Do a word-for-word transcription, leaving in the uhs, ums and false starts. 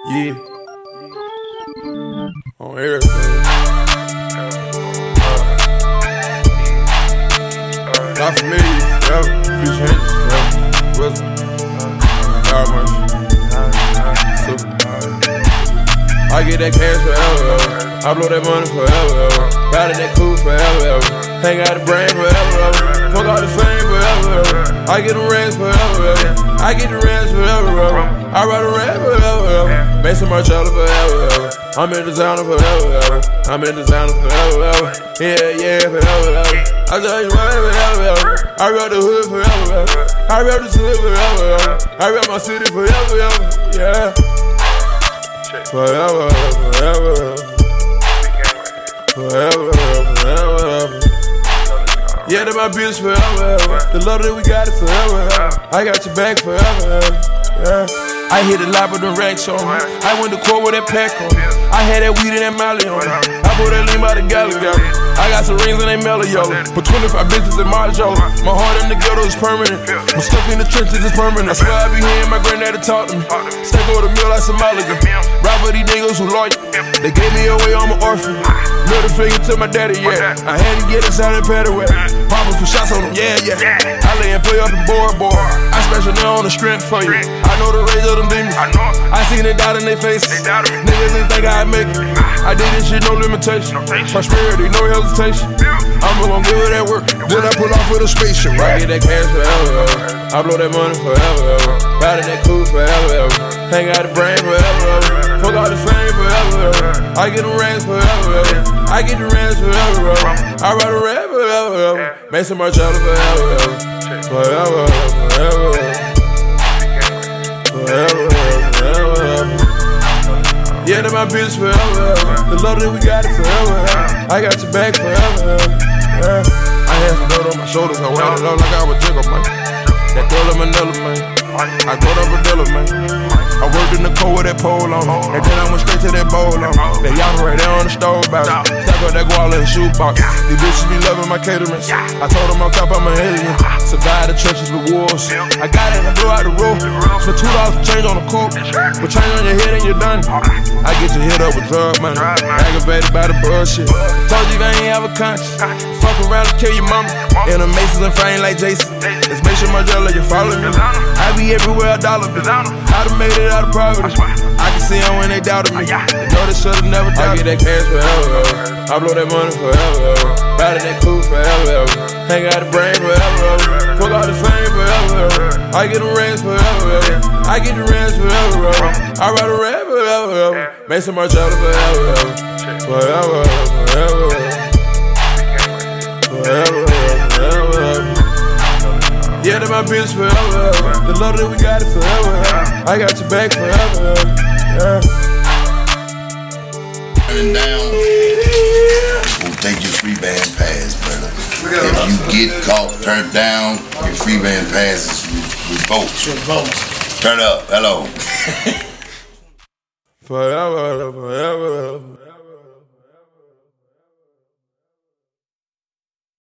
Yeah. On everything. Uh, not for me, forever. Future hinges forever. Wisdom. God mercy. Super. I get that cash forever, ever. I blow that money forever, ever. Ride in that coupe forever, ever. Hang out the brain forever, ever. Fuck all the fame forever, ever. I get the rings forever, ever. I get the rings forever, ever. I ride a rap forever, ever. Make some Margiela forever, ever. I'm in designer forever, ever. I'm in designer forever, ever. Yeah, yeah, forever, ever. I tell you right forever, ever. I rap the hood forever, ever. I rap the hood forever, ever. I rap my city forever, ever. Yeah. Forever, forever, forever, forever. Yeah, that's my bitch forever. The love that we got it forever. I got your back forever. Yeah. I hit a lot with them racks on me. I went to court with that pack on me. I had that weed and that Molly on me. I put that lean by the galley galley. I got some rings and they mellow yellow. Put twenty-five bitches in Margiela. My heart in the ghetto is permanent. My stuff in the trenches is permanent. I swear I be hearing my granddaddy talk to me. Step over the mill like Somalia. Ride for these niggas who loyal. They gave me away, I'm an orphan. Middle finger to my daddy, yeah. I had to get inside and pad away. Poppin' some shots on them, yeah, yeah. I lay and play up the board, boy. I special now on the strength for you. I know the rage of them demons. I seen it doubt in their faces. Niggas didn't think I'd make it. I did this shit, no limitation. Prosperity, no hesitation. I'm gonna give it that work. Then I pull off with a spaceship, right? I get that cash forever, ever. I blow that money forever, ever. Ride in that coupe forever, ever. Hang out the brain forever, ever. Fuck all the fame forever, ever. I get the rings forever, ever. I get the rings forever, ever. I ride a rap forever, ever. Make some Margiela forever, ever. Forever, forever, forever, forever. Yeah, that's my bitch forever, ever. The love that we got it forever, ever. I got your back forever, ever. Yeah. I had some dirt on my shoulders, I wound it up like I was Jiggle, man. That girl in Manila, man. I go to Bradilla, man. I worked in the cold with that pole on me. And then I went straight to that bowl on me. That y'all right there on the stove box. Stack up that guala in the shoebox. These bitches be loving my caterings. I told them on top I'm an alien. Survive the trenches with wolves. I got it and I blew out the roof. For two dollars change on the coupe. But change on your head and you're done. I get you hit up with drug money. Aggravated by the bullshit. Told you I ain't have a conscience. Fuck around and kill your mama. In the Masons and frame like Jason. Let's make sure Margiela you follow me. I be everywhere a dollar bill. I done made it out of poverty. I can see them when they doubted me. They know they should've never doubted me. I get that cash forever, ever. I blow that money forever, ever. Ride in that coupe forever, ever. Hang out the brain forever, ever. Fuck all the fame forever, ever. I get the rings forever, ever. I get the rings forever, ever. I ride a rap forever, ever. Make some Margiela forever, ever. Forever, forever, forever, forever. Yeah, that's my bitch forever, ever. The love that we got it forever, ever. I got your back forever, ever. Yeah. Turning down, we'll take your free band pass, brother. If you get caught, turned down, your free band pass is revoked. Turn up, hello. Forever, forever.